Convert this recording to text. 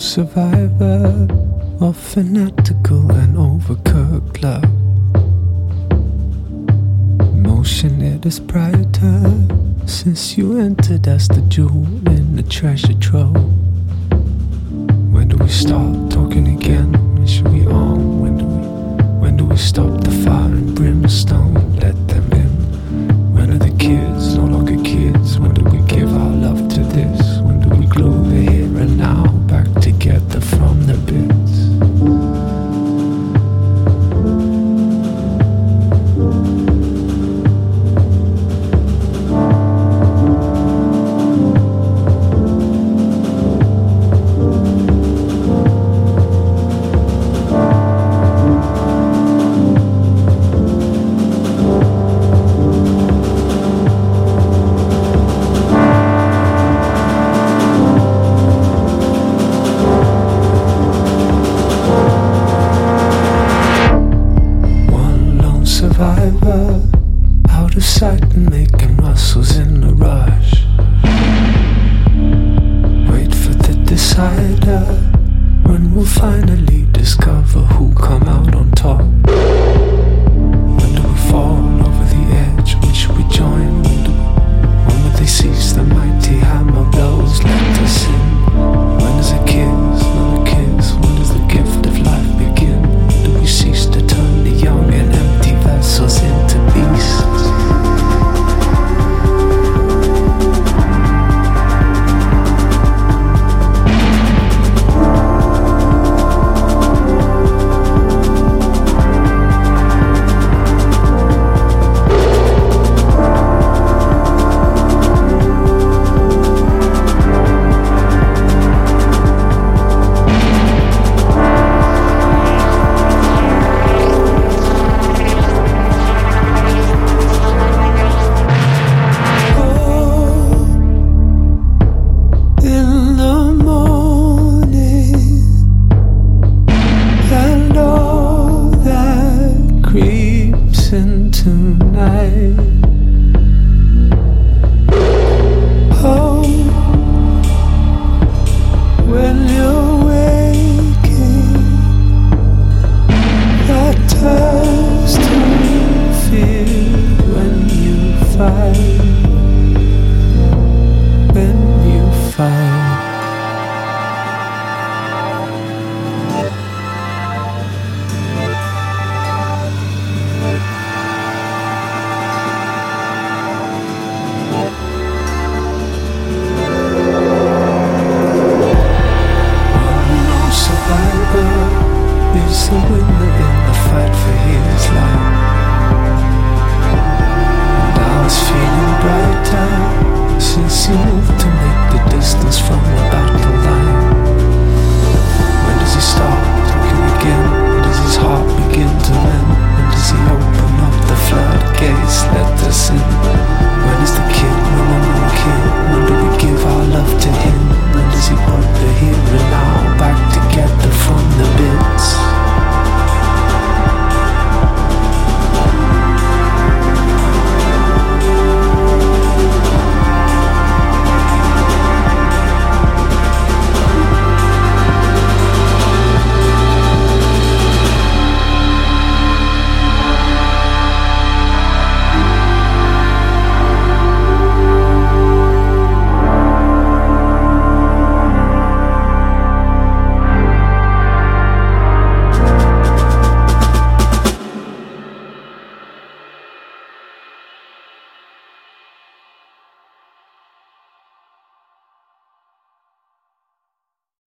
survivor of fanatical and overcooked love. Emotion it is brighter since you entered as the jewel in the treasure trove. When do we start talking again? Should we on? When do we stop the fire and brimstone? Let them in. When are the kids no longer kids? When do we give our love to this? When do we glue the here and now back together from the bits? Survivor, out of sight and making muscles in a rush. Wait for the decider, when we'll finally discover who come out on top. When do we fall over the edge? When should we join? When will they cease the mighty hammer blows? Let us in. When is a kiss, not a kiss? When does the gift of life begin? When do we cease to turn the young and empty vessels into beasts? Tonight, oh, when you're waking, that turns to fear when you fight, when you fight. Is the winner in the fight for his life. And I was feeling brighter since you